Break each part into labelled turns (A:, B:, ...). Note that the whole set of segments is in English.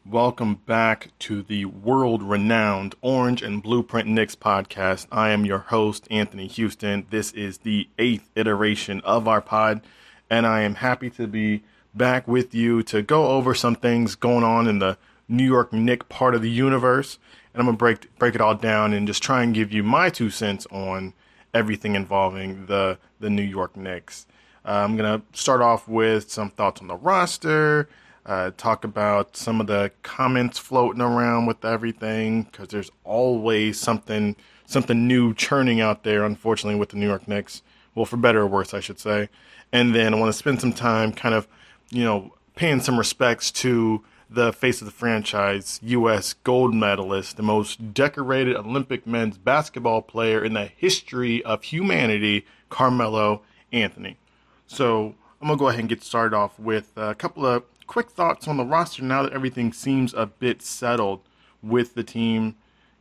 A: Welcome back to the world-renowned Orange and Blueprint Knicks podcast. I am your host, Anthony Houston. This is the 8th iteration of our pod, and I am happy to be back with you to go over some things going on in the New York Knicks part of the universe. And I'm going to break it all down and just try and give you my 2 cents on everything involving the New York Knicks. I'm going to start off with some thoughts on the roster, talk about some of the comments floating around with everything, because there's always something new churning out there, unfortunately, with the New York Knicks. Well, for better or worse, I should say. And then I want to spend some time kind of, paying some respects to the face of the franchise, U.S. gold medalist, the most decorated Olympic men's basketball player in the history of humanity, Carmelo Anthony. So I'm going to go ahead and get started off with a couple of quick thoughts on the roster now that everything seems a bit settled with the team.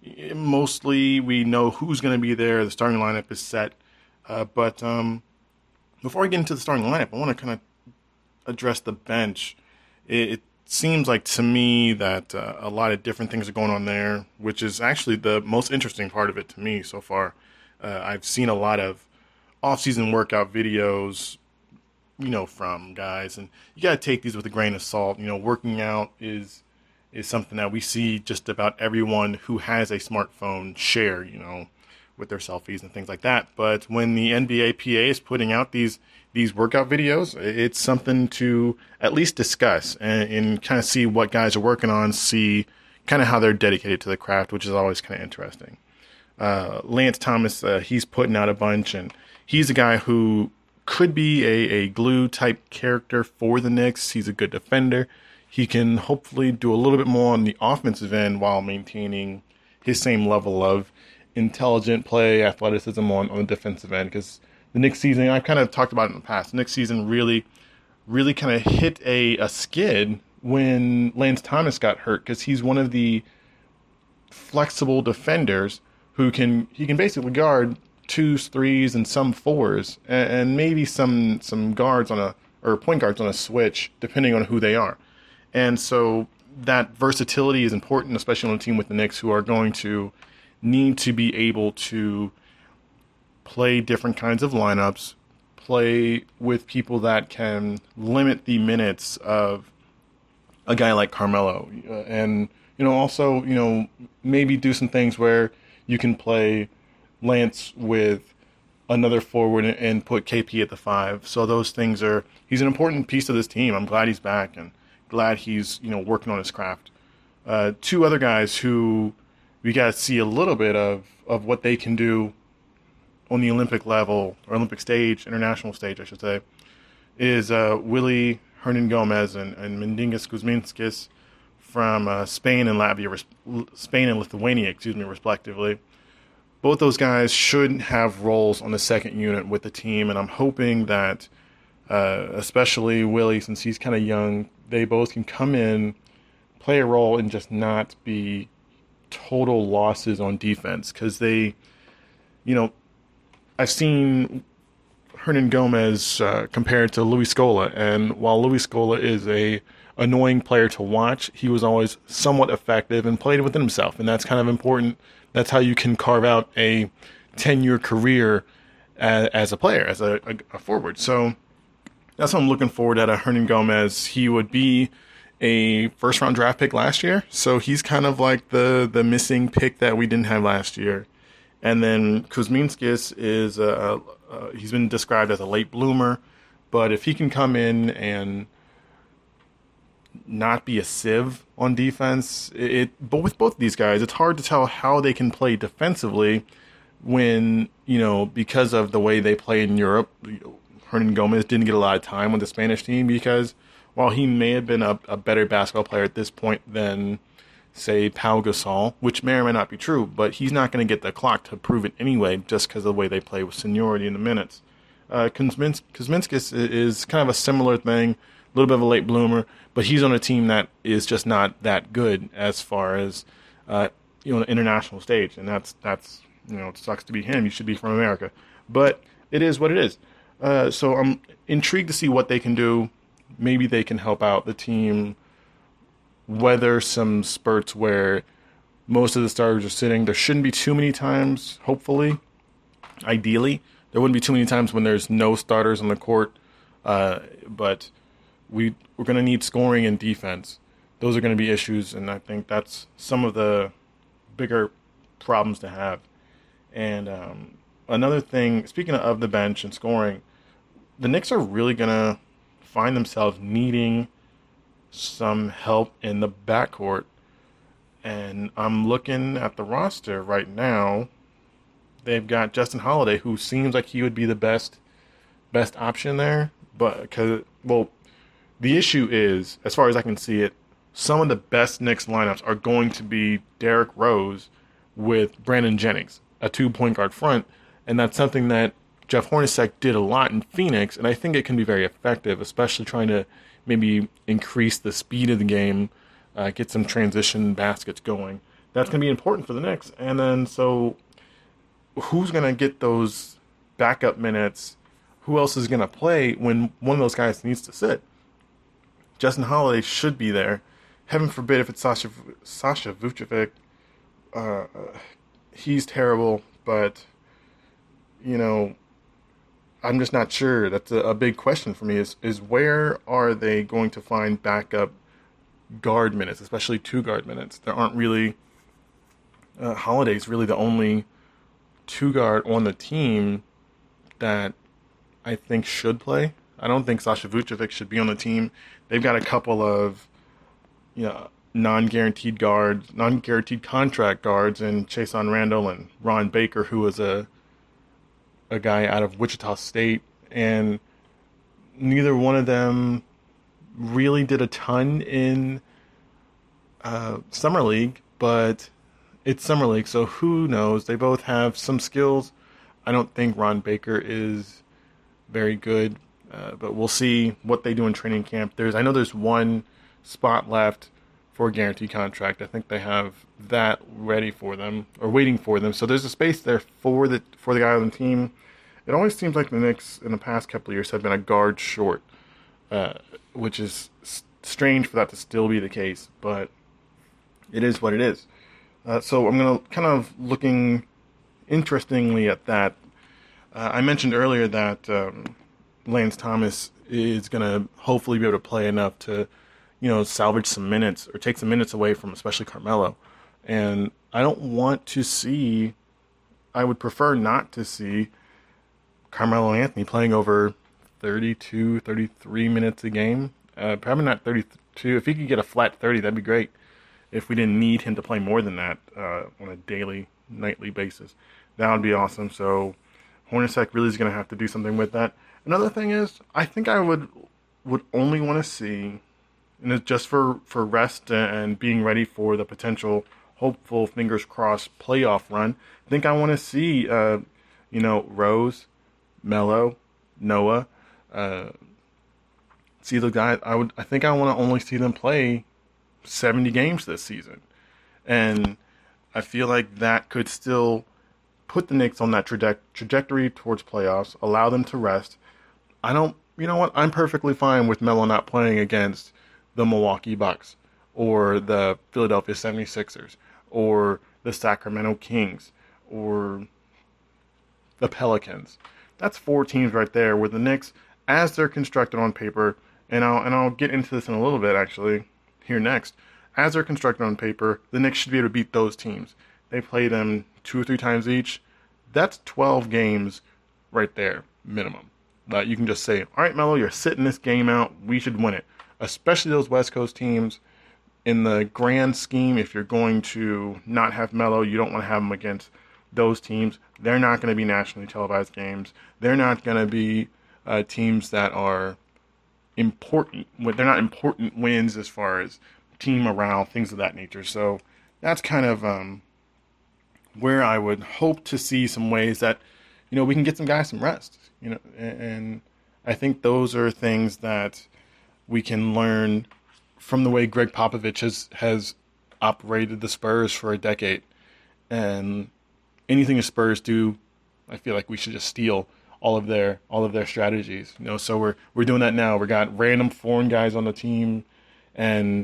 A: Mostly we know who's going to be there. The starting lineup is set. But before I get into the starting lineup, I want to kind of address the bench. It seems like to me that a lot of different things are going on there, which is actually the most interesting part of it to me so far. I've seen a lot of off-season workout videos, from guys, and you got to take these with a grain of salt. Working out is something that we see just about everyone who has a smartphone share, with their selfies and things like that. But when the NBA PA is putting out these workout videos, it's something to at least discuss and kind of see what guys are working on, see kind of how they're dedicated to the craft, which is always kind of interesting. Lance Thomas, he's putting out a bunch, and he's a guy who could be a glue type character for the Knicks. He's a good defender. He can hopefully do a little bit more on the offensive end while maintaining his same level of intelligent play, athleticism on the defensive end. Because the Knicks season, I've kind of talked about it in the past, the Knicks season really kind of hit a skid when Lance Thomas got hurt, because he's one of the flexible defenders who can basically guard twos, threes, and some fours, and maybe some guards or point guards on a switch, depending on who they are. And so that versatility is important, especially on a team with the Knicks, who are going to need to be able to play different kinds of lineups, play with people that can limit the minutes of a guy like Carmelo, and also maybe do some things where you can play Lance with another forward and put KP at the 5. So those things he's an important piece of this team. I'm glad he's back and glad he's, working on his craft. Two other guys who we got to see a little bit of what they can do on the Olympic level, or Olympic stage, international stage, I should say, is Willie Hernangomez and Mindingas Kuzminskis from Spain and Lithuania, respectively. Both those guys should have roles on the second unit with the team, and I'm hoping that, especially Willie, since he's kind of young, they both can come in, play a role, and just not be total losses on defense. Because they, I've seen Hernangomez compared to Luis Scola, and while Luis Scola is a annoying player to watch, he was always somewhat effective and played within himself, and that's kind of important. That's how you can carve out a 10-year career as a player, as a forward. So that's what I'm looking forward at Hernangomez. He would be a first-round draft pick last year, so he's kind of like the missing pick that we didn't have last year. And then Kuzminskis is he's been described as a late bloomer, but if he can come in and not be a sieve on defense, but with both of these guys, it's hard to tell how they can play defensively when, because of the way they play in Europe. Hernangomez didn't get a lot of time with the Spanish team because while he may have been a better basketball player at this point than, say, Pau Gasol, which may or may not be true, but he's not going to get the clock to prove it anyway just because of the way they play with seniority in the minutes. Kuzminskis is kind of a similar thing, a little bit of a late bloomer, but he's on a team that is just not that good as far as the international stage, and that's it sucks to be him. You should be from America, but it is what it is. So I'm intrigued to see what they can do. Maybe they can help out the team weather some spurts where most of the starters are sitting. There shouldn't be too many times, hopefully. Ideally, there wouldn't be too many times when there's no starters on the court. But we're going to need scoring and defense. Those are going to be issues, and I think that's some of the bigger problems to have. And another thing, speaking of the bench and scoring, the Knicks are really going to find themselves needing some help in the backcourt. And I'm looking at the roster right now. They've got Justin Holiday, who seems like he would be the best option there. But the issue is, as far as I can see it, some of the best Knicks lineups are going to be Derrick Rose with Brandon Jennings, a 2-point guard front, and that's something that Jeff Hornacek did a lot in Phoenix, and I think it can be very effective, especially trying to maybe increase the speed of the game, get some transition baskets going. That's going to be important for the Knicks. And then, so who's going to get those backup minutes? Who else is going to play when one of those guys needs to sit? Justin Holiday should be there. Heaven forbid if it's Sasha Vucevic. He's terrible, but, I'm just not sure. That's a big question for me is where are they going to find backup guard minutes, especially 2-guard minutes? There aren't really... Holiday's really the only 2-guard on the team that I think should play. I don't think Sasha Vucevic should be on the team. They've got a couple of non-guaranteed contract guards in Chason Randall and Ron Baker, who was a guy out of Wichita State, and neither one of them really did a ton in Summer League, but it's Summer League, so who knows? They both have some skills. I don't think Ron Baker is very good, but we'll see what they do in training camp. I know there's one spot left for a guaranteed contract. I think they have that ready for them or waiting for them. So there's a space there for the guy on the team. It always seems like the Knicks in the past couple of years have been a guard short, which is strange for that to still be the case, but it is what it is. So I'm going to kind of looking interestingly at that. I mentioned earlier that Lance Thomas is going to hopefully be able to play enough to, salvage some minutes or take some minutes away from especially Carmelo. And I would prefer not to see Carmelo Anthony playing over 32, 33 minutes a game. Probably not 32. If he could get a flat 30, that'd be great. If we didn't need him to play more than that on a daily, nightly basis, that would be awesome. So Hornacek really is going to have to do something with that. Another thing is, I think I would only want to see, and it's just for rest and being ready for the potential, hopeful, fingers crossed, playoff run. I think I want to see, Rose, Melo, Noah, see the guys. I think I want to only see them play 70 games this season, and I feel like that could still put the Knicks on that trajectory towards playoffs, allow them to rest. You know what? I'm perfectly fine with Melo not playing against the Milwaukee Bucks or the Philadelphia 76ers or the Sacramento Kings or the Pelicans. That's 4 teams right there where the Knicks, as they're constructed on paper, and I'll get into this in a little bit actually here next. As they're constructed on paper, the Knicks should be able to beat those teams. They play them 2 or 3 times each. That's 12 games right there, minimum. You can just say, all right, Melo, you're sitting this game out. We should win it. Especially those West Coast teams. In the grand scheme, if you're going to not have Melo, you don't want to have him against those teams. They're not going to be nationally televised games. They're not going to be teams that are important. They're not important wins as far as team morale, things of that nature. So that's kind of where I would hope to see some ways that, we can get some guys some rest. And I think those are things that we can learn from the way Greg Popovich has operated the Spurs for a decade. And anything the Spurs do, I feel like we should just steal all of their strategies. So we're doing that now. We got random foreign guys on the team, and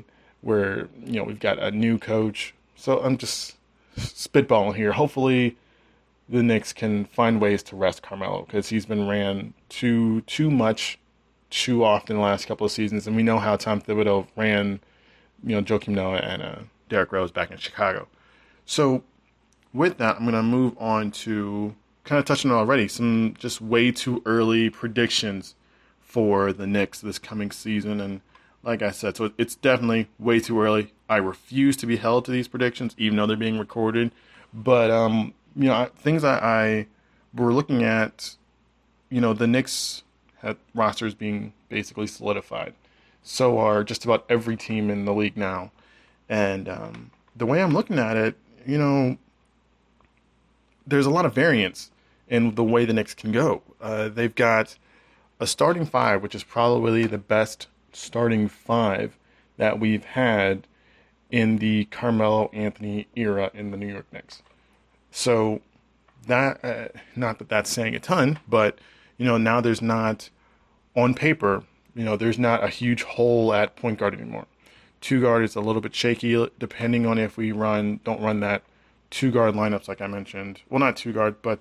A: where, we've got a new coach. So I'm just spitballing here. Hopefully the Knicks can find ways to rest Carmelo, because he's been ran too much, too often the last couple of seasons. And we know how Tom Thibodeau ran, Joakim Noah and Derrick Rose back in Chicago. So with that, I'm going to move on to kind of touching on already some just way too early predictions for the Knicks this coming season. And like I said, so it's definitely way too early. I refuse to be held to these predictions, even though they're being recorded. But, things I were looking at, the Knicks had rosters being basically solidified. So are just about every team in the league now. And the way I'm looking at it, there's a lot of variance in the way the Knicks can go. They've got a starting five, which is probably the best starting five that we've had in the Carmelo Anthony era in the New York Knicks. So that, not that that's saying a ton, but, now there's not, on paper, there's not a huge hole at point guard anymore. Two guard is a little bit shaky, depending on if we don't run that two guard lineups like I mentioned. Well, not two guard, but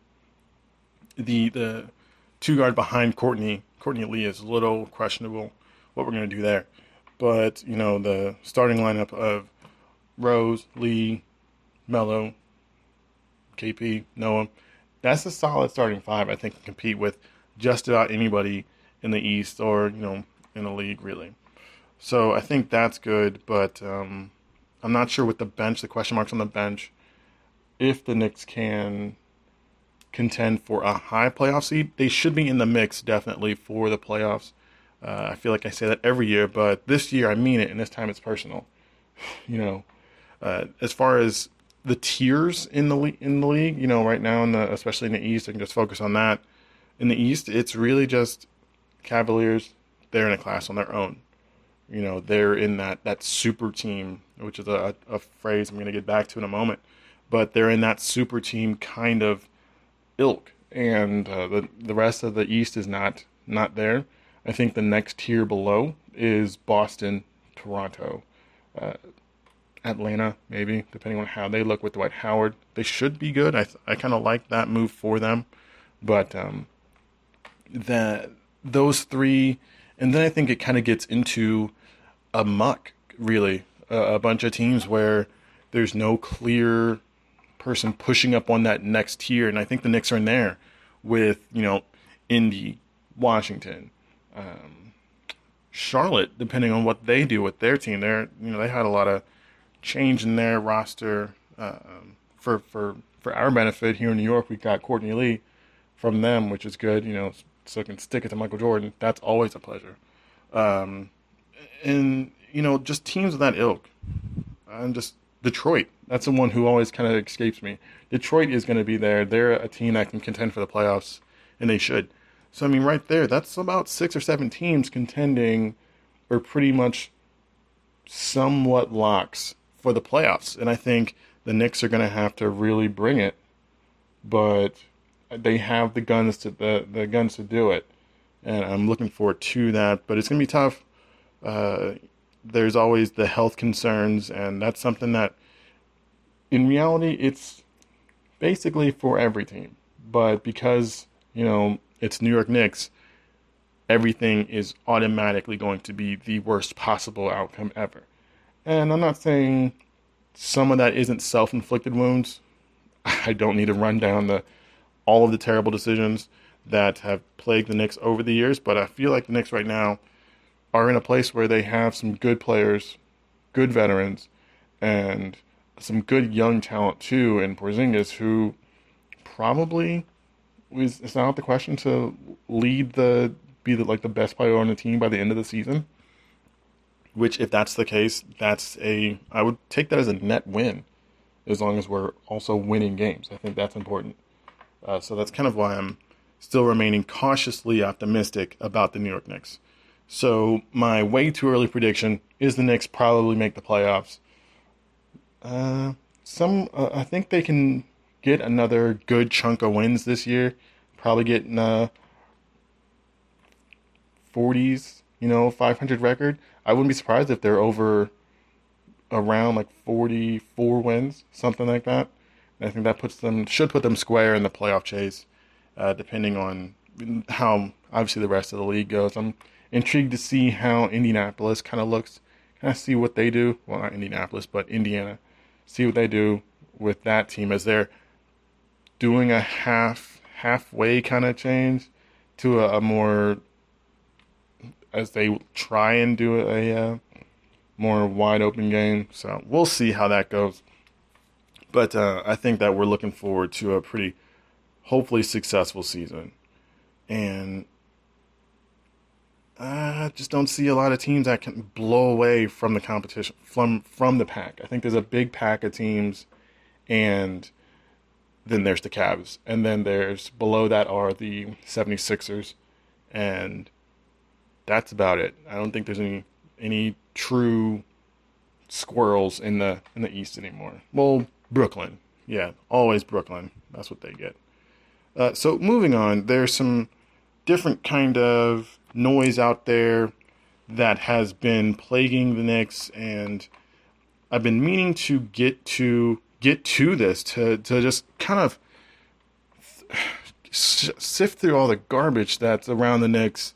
A: the two guard behind Courtney Lee is a little questionable what we're going to do there. But, the starting lineup of Rose, Lee, Melo, KP, Noah, that's a solid starting five. I think can compete with just about anybody in the East or, in the league, really. So I think that's good, but I'm not sure with the bench, the question marks on the bench, if the Knicks can contend for a high playoff seed. They should be in the mix, definitely, for the playoffs. I feel like I say that every year, but this year I mean it, and this time it's personal. As far as the tiers in the league, right now, especially in the East, I can just focus on that. In the East, it's really just Cavaliers. They're in a class on their own. They're in that super team, which is a phrase I'm going to get back to in a moment. But they're in that super team kind of ilk, and the rest of the East is not there. I think the next tier below is Boston, Toronto, Atlanta, maybe, depending on how they look with Dwight Howard. They should be good. I kind of like that move for them. But those three, and then I think it kind of gets into a muck, really. A bunch of teams where there's no clear person pushing up on that next tier. And I think the Knicks are in there with, Indy, Washington, Charlotte, depending on what they do with their team. They had a lot of change in their roster. For our benefit here in New York, we got Courtney Lee from them, which is good, so I can stick it to Michael Jordan. That's always a pleasure. And, just teams of that ilk. And just Detroit. That's the one who always kind of escapes me. Detroit is going to be there. They're a team that can contend for the playoffs, and they should. So, right there, that's about 6 or 7 teams contending, or pretty much somewhat locks for the playoffs. And I think the Knicks are going to have to really bring it, but they have the guns to do it. And I'm looking forward to that, but it's going to be tough. There's always the health concerns, and that's something that, in reality, it's basically for every team. But because, it's New York Knicks, everything is automatically going to be the worst possible outcome ever. And I'm not saying some of that isn't self-inflicted wounds. I don't need to run down all of the terrible decisions that have plagued the Knicks over the years, but I feel like the Knicks right now are in a place where they have some good players, good veterans, and some good young talent too, and Porzingis, who probably it's not out the question to be the best player on the team by the end of the season. Which, if that's the case, I would take that as a net win, as long as we're also winning games. I think that's important. So that's kind of why I'm still remaining cautiously optimistic about the New York Knicks. So my way too early prediction is the Knicks probably make the playoffs. I think they can get another good chunk of wins this year. Probably get in 40s, 500 record. I wouldn't be surprised if they're over around like 44 wins, something like that. And I think that should put them square in the playoff chase, depending on how obviously the rest of the league goes. I'm intrigued to see how Indianapolis kind of looks, kind of see what they do. Well, not Indianapolis, but Indiana. See what they do with that team as they're doing a halfway kind of change to a more, as they try and do a more wide open game. So we'll see how that goes. But I think that we're looking forward to a pretty, hopefully, successful season. And I just don't see a lot of teams that can blow away from the competition, from the pack. I think there's a big pack of teams, and then there's the Cavs. And then there's, below that are the 76ers. And that's about it. I don't think there's any true squirrels in the East anymore. Well, Brooklyn. Yeah, always Brooklyn. That's what they get. So moving on, there's some different kind of noise out there that has been plaguing the Knicks, and I've been meaning to get to this to just kind of sift through all the garbage that's around the Knicks.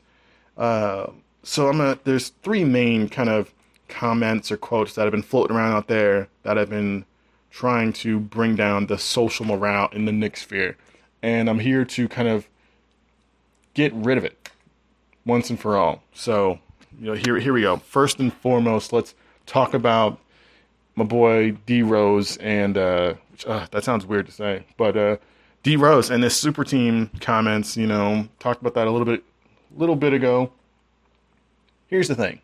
A: So there's three main kind of comments or quotes that have been floating around out there that have been trying to bring down the social morale in the Knicks sphere. And I'm here to kind of get rid of it once and for all. So, here we go. First and foremost, let's talk about my boy D Rose and that sounds weird to say, but D Rose and this super team comments. Talked about that a little bit ago. Here's the thing: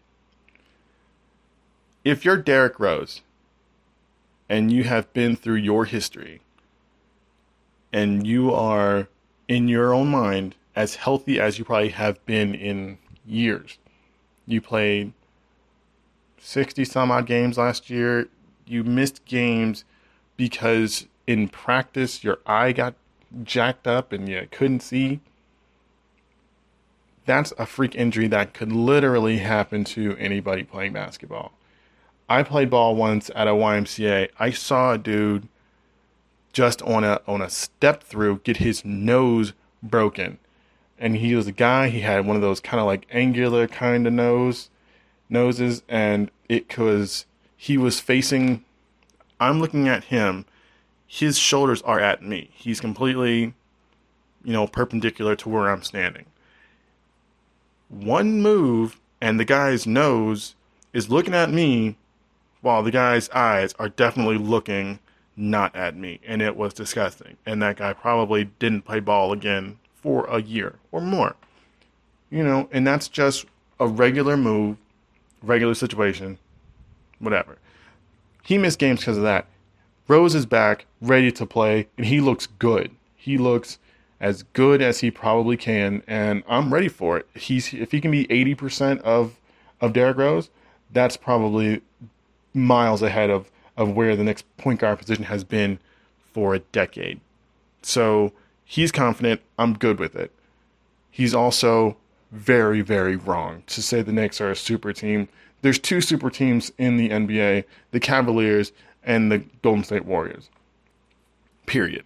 A: if you're Derrick Rose and you have been through your history, and you are, in your own mind, as healthy as you probably have been in years. You played 60-some-odd games last year. You missed games because in practice your eye got jacked up and you couldn't see. That's a freak injury that could literally happen to anybody playing basketball. I played ball once at a YMCA. I saw a dude just on a step through get his nose broken. And he was a guy, he had one of those kind of like angular kind of noses, and he was facing, I'm looking at him, his shoulders are at me. He's completely, perpendicular to where I'm standing. One move, and the guy's nose is looking at me, while the guy's eyes are definitely looking not at me. And it was disgusting. And that guy probably didn't play ball again for a year or more. And that's just a regular move, regular situation, whatever. He missed games because of that. Rose is back, ready to play, and he looks good. He looks as good as he probably can, and I'm ready for it. If he can be 80% of Derrick Rose, that's probably miles ahead of where the next point guard position has been for a decade. So he's confident. I'm good with it. He's also very, very wrong to say the Knicks are a super team. There's two super teams in the NBA, the Cavaliers and the Golden State Warriors. Period.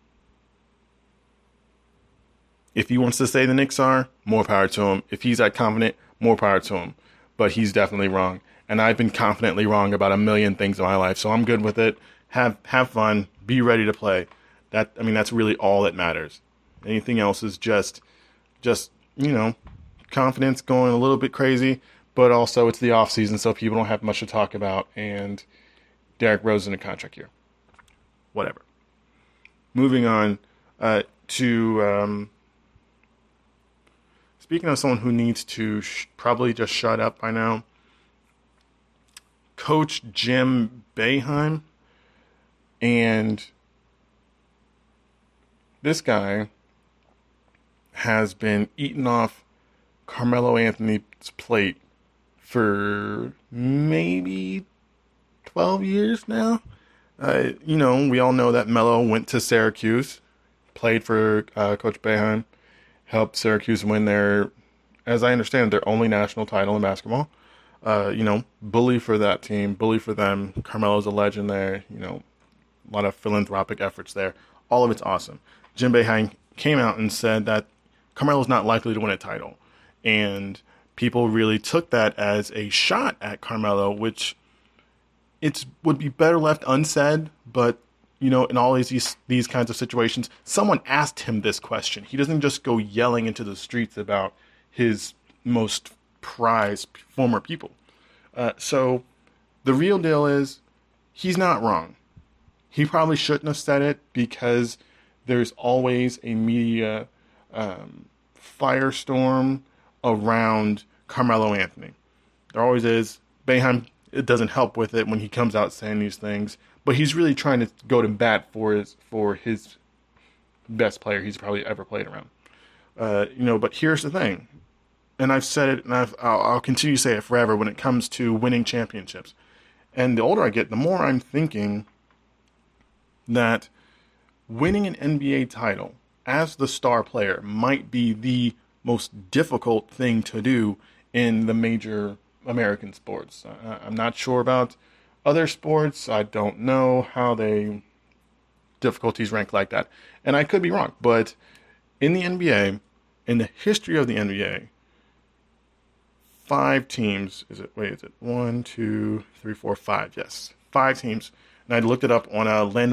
A: If he wants to say the Knicks are, more power to him. If he's that confident, more power to him. But he's definitely wrong. And I've been confidently wrong about a million things in my life, so I'm good with it. Have fun. Be ready to play. That's really all that matters. Anything else is just confidence going a little bit crazy, but also it's the off season, so people don't have much to talk about. And Derrick Rose in a contract year. Whatever. Moving on to speaking of someone who needs to probably just shut up by now. Coach Jim Boeheim, and this guy has been eating off Carmelo Anthony's plate for maybe 12 years now. We all know that Melo went to Syracuse, played for Coach Boeheim, helped Syracuse win their, as I understand, their only national title in basketball. bully for that team, bully for them. Carmelo's a legend there. A lot of philanthropic efforts there. All of it's awesome. Jim Boeheim came out and said that Carmelo's not likely to win a title. And people really took that as a shot at Carmelo, which it would be better left unsaid. But, in all these kinds of situations, someone asked him this question. He doesn't just go yelling into the streets about his most prized former people. So the real deal is he's not wrong. He probably shouldn't have said it because there's always a media firestorm around Carmelo Anthony. There always is. Boeheim, it doesn't help with it when he comes out saying these things, but he's really trying to go to bat for his best player he's probably ever played around. But here's the thing, and I've said it, and I'll continue to say it forever when it comes to winning championships. And the older I get, the more I'm thinking that winning an NBA title as the star player might be the most difficult thing to do in the major American sports. I'm not sure about other sports. I don't know how difficulties rank like that. And I could be wrong, but in the NBA, in the history of the NBA, 5 teams, is it 1, 2, 3, 4, 5? Yes, 5 teams. And I looked it up on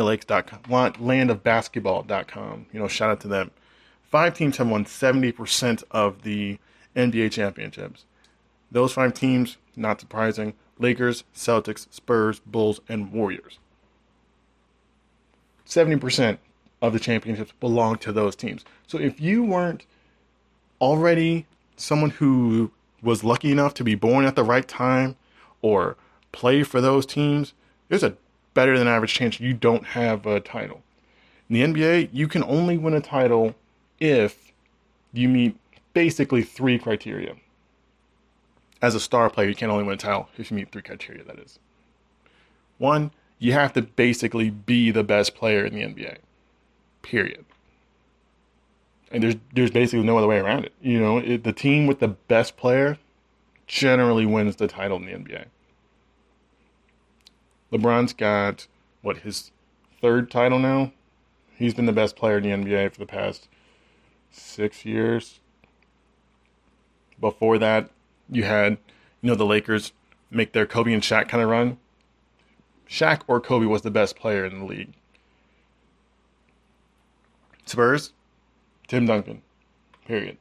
A: landofbasketball.com. Shout out to them. 5 teams have won 70% of the NBA championships. Those 5 teams, not surprising, Lakers, Celtics, Spurs, Bulls, and Warriors. 70% of the championships belong to those teams. So if you weren't already someone who was lucky enough to be born at the right time or play for those teams, there's a better than average chance you don't have a title. In the NBA, you can only win a title if you meet basically 3 criteria. As a star player, you can only win a title if you meet 3 criteria, that is. 1, you have to basically be the best player in the NBA. Period. And there's basically no other way around it. The team with the best player generally wins the title in the NBA. LeBron's got, his 3rd title now? He's been the best player in the NBA for the past 6 years. Before that, you had, the Lakers make their Kobe and Shaq kind of run. Shaq or Kobe was the best player in the league. Spurs, Tim Duncan. Period.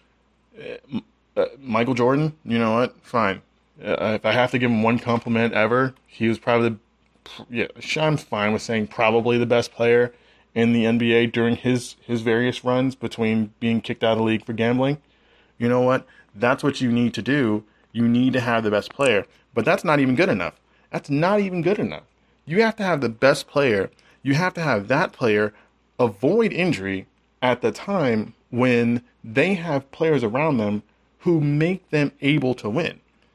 A: Michael Jordan, you know what? Fine. If I have to give him one compliment ever, he was probably I'm fine with saying probably the best player in the NBA during his various runs between being kicked out of the league for gambling. You know what? That's what you need to do. You need to have the best player. But that's not even good enough. That's not even good enough. You have to have the best player. You have to have that player avoid injury at the time when they have players around them who make them able to win.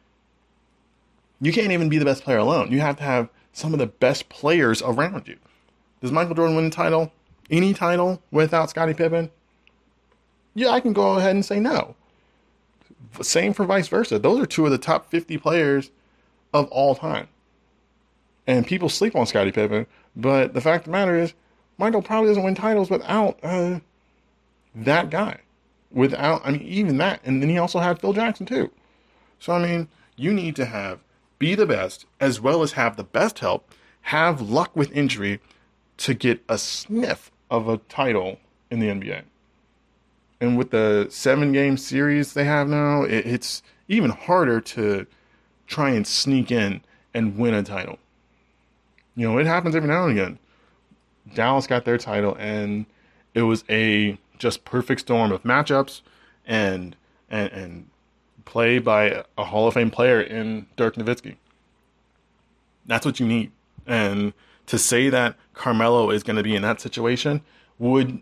A: You can't even be the best player alone. You have to have some of the best players around you. Does Michael Jordan win a title? Any title without Scottie Pippen? Yeah, I can go ahead and say no. Same for vice versa. Those are 2 of the top 50 players of all time. And people sleep on Scottie Pippen, but the fact of the matter is, Michael probably doesn't win titles without that guy. Even that. And then he also had Phil Jackson too. So, you need to be the best, as well as have the best help, have luck with injury to get a sniff of a title in the NBA. And with the 7-game series they have now, it's even harder to try and sneak in and win a title. It happens every now and again. Dallas got their title, and it was a just perfect storm of matchups and play by a Hall of Fame player in Dirk Nowitzki. That's what you need. And to say that Carmelo is going to be in that situation would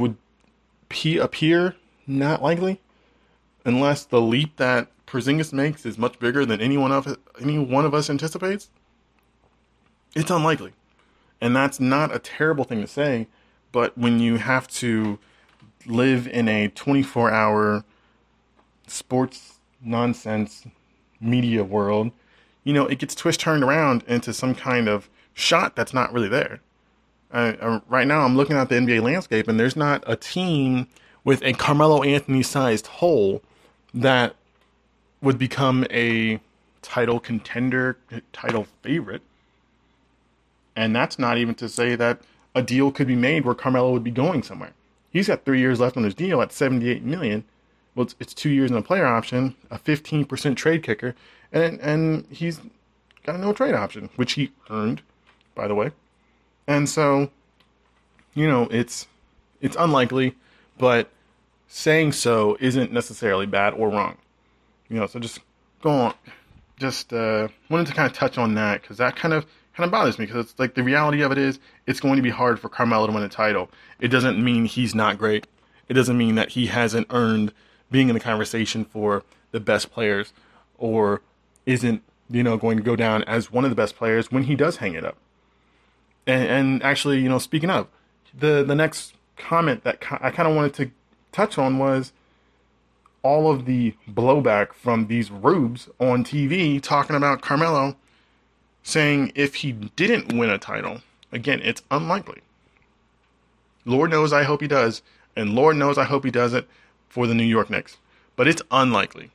A: appear not likely, unless the leap that Porzingis makes is much bigger than any one of us anticipates. It's unlikely. And that's not a terrible thing to say, but when you have to live in a 24-hour sports nonsense media world, it gets turned around into some kind of shot that's not really there. Right now, I'm looking at the NBA landscape, and there's not a team with a Carmelo Anthony-sized hole that would become a title contender, title favorite. And that's not even to say that a deal could be made where Carmelo would be going somewhere. He's got 3 years left on his deal at $78 million. Well, it's 2 years in a player option, a 15% trade kicker, and he's got a no trade option, which he earned, by the way. And so, it's unlikely, but saying so isn't necessarily bad or wrong. So just go on. Just wanted to kind of touch on that because that kind of bothers me, because it's like the reality of it is it's going to be hard for Carmelo to win a title. It doesn't mean he's not great. It doesn't mean that he hasn't earned being in the conversation for the best players, or isn't going to go down as one of the best players when he does hang it up. And actually, speaking of, the next comment that I kind of wanted to touch on was all of the blowback from these rubes on TV talking about Carmelo, saying if he didn't win a title, again, it's unlikely. Lord knows I hope he does, and Lord knows I hope he does it for the New York Knicks, but it's unlikely.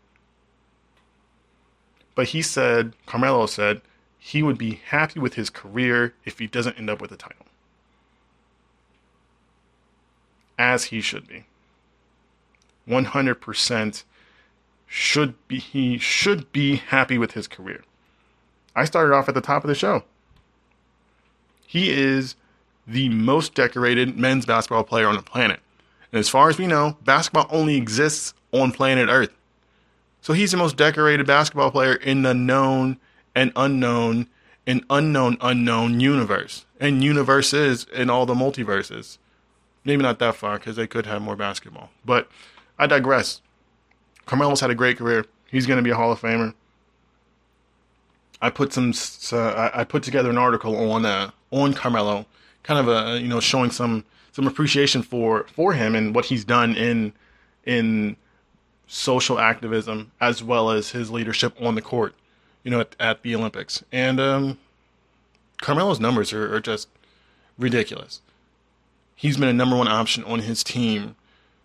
A: But Carmelo said, he would be happy with his career if he doesn't end up with a title. As he should be. 100% he should be happy with his career. I started off at the top of the show. He is the most decorated men's basketball player on the planet. And as far as we know, basketball only exists on planet Earth. So he's the most decorated basketball player in the known and unknown and unknown universe. And universes in all the multiverses. Maybe not that far, because they could have more basketball. But I digress. Carmelo's had a great career. He's going to be a Hall of Famer. I put together an article on Carmelo, kind of showing some appreciation for him and what he's done in social activism, as well as his leadership on the court, at the Olympics. And Carmelo's numbers are just ridiculous. He's been a number one option on his team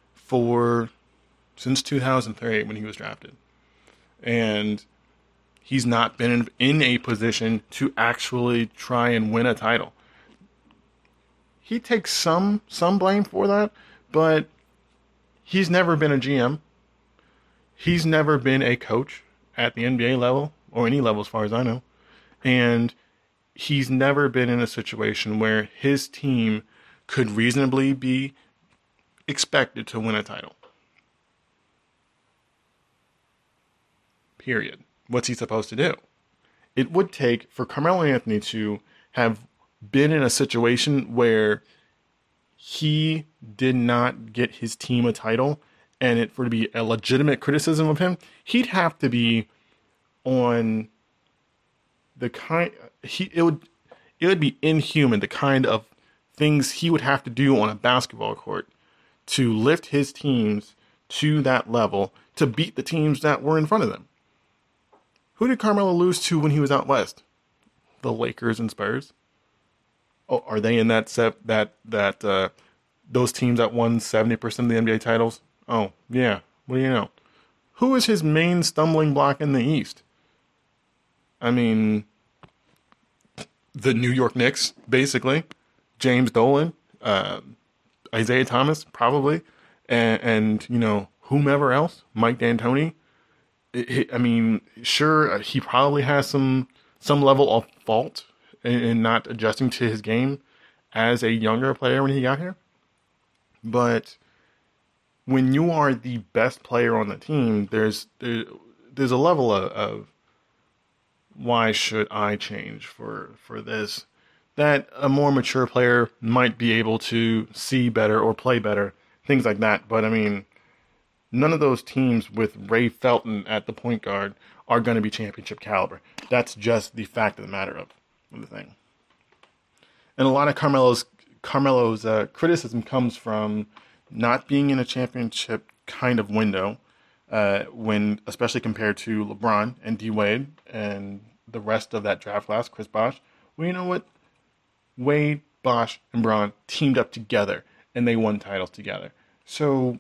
A: since 2003 when he was drafted. And he's not been in a position to actually try and win a title. He takes some blame for that, but he's never been a GM. He's never been a coach at the NBA level, or any level as far as I know. And he's never been in a situation where his team could reasonably be expected to win a title. Period. What's he supposed to do? It would take for Carmelo Anthony to have been in a situation where he did not get his team a title, and it for to be a legitimate criticism of him, he'd have to be on the kind it would be inhuman, the kind of things he would have to do on a basketball court to lift his teams to that level to beat the teams that were in front of them. Who did Carmelo lose to when he was out west? The Lakers and Spurs. Oh, are they in that those teams that won 70% of the NBA titles? Oh, yeah. What do you know? Who is his main stumbling block in the East? I mean, the New York Knicks, basically. James Dolan, Isaiah Thomas, probably, and whomever else, Mike D'Antoni. Sure, he probably has some level of fault in not adjusting to his game as a younger player when he got here. But when you are the best player on the team, there's a level of why should I change for this, that a more mature player might be able to see better or play better, things like that. But none of those teams with Ray Felton at the point guard are going to be championship caliber. That's just the fact of the matter of the thing. And a lot of Carmelo's criticism comes from not being in a championship kind of window, when especially compared to LeBron and D Wade and the rest of that draft class, Chris Bosh. Well, you know what? Wade, Bosh, and Braun teamed up together and they won titles together. So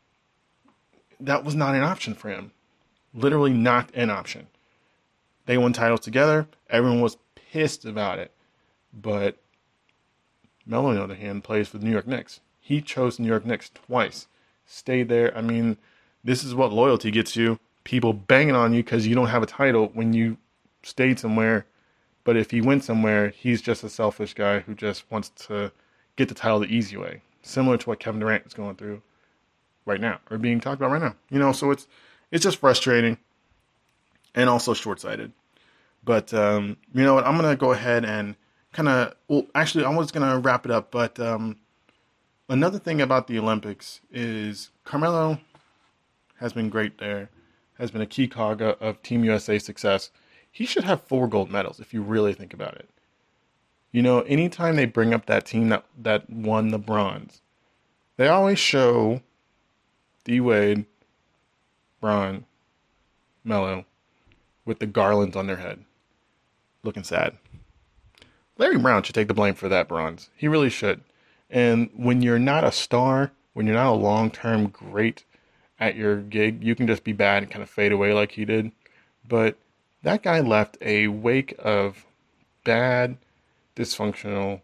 A: that was not an option for him. Literally not an option. They won titles together. Everyone was pissed about it. But Melo, on the other hand, plays for the New York Knicks. He chose the New York Knicks twice. Stayed there. I mean, this is what loyalty gets you. People banging on you because you don't have a title when you stayed somewhere. But if he went somewhere, he's just a selfish guy who just wants to get the title the easy way. Similar to what Kevin Durant is going through right now, or being talked about right now. You know, so it's just frustrating and also short-sighted. But, you know what, I'm going to go ahead and actually, I was going to wrap it up, but another thing about the Olympics is Carmelo has been great there, has been a key cog of Team USA's success. He should have 4 gold medals if you really think about it. You know, anytime they bring up that team that won the bronze, they always show D Wade, Bron, Melo with the garlands on their head, looking sad. Larry Brown should take the blame for that bronze. He really should. And when you're not a star, when you're not a long-term great at your gig, you can just be bad and kind of fade away like he did. But that guy left a wake of bad, dysfunctional,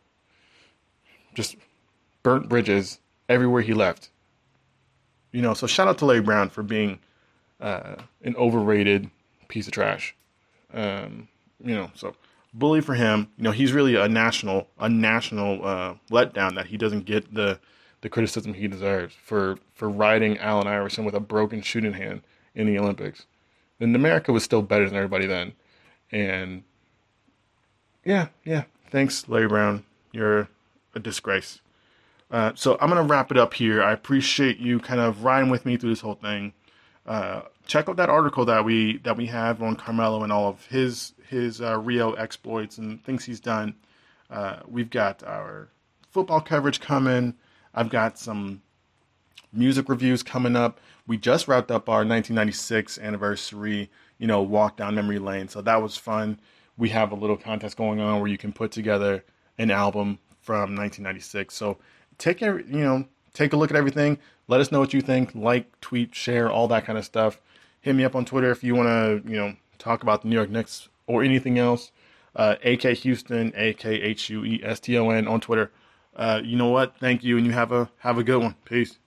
A: just burnt bridges everywhere he left. You know, so shout out to Larry Brown for being an overrated piece of trash. You know, so bully for him. You know, he's really a national letdown that he doesn't get the criticism he deserves for riding Allen Iverson with a broken shooting hand in the Olympics. And America was still better than everybody then. And yeah. Thanks, Larry Brown. You're a disgrace. So I'm going to wrap it up here. I appreciate you kind of riding with me through this whole thing. Check out that article that we have on Carmelo and all of his Rio exploits and things he's done. We've got our football coverage coming. I've got some music reviews coming up. We just wrapped up our 1996 anniversary, walk down memory lane. So that was fun. We have a little contest going on where you can put together an album from 1996. So take a look at everything. Let us know what you think. Like, tweet, share, all that kind of stuff. Hit me up on Twitter if you want to, talk about the New York Knicks or anything else. AK Houston, AKHUESTON on Twitter. You know what? Thank you, and you have a good one. Peace.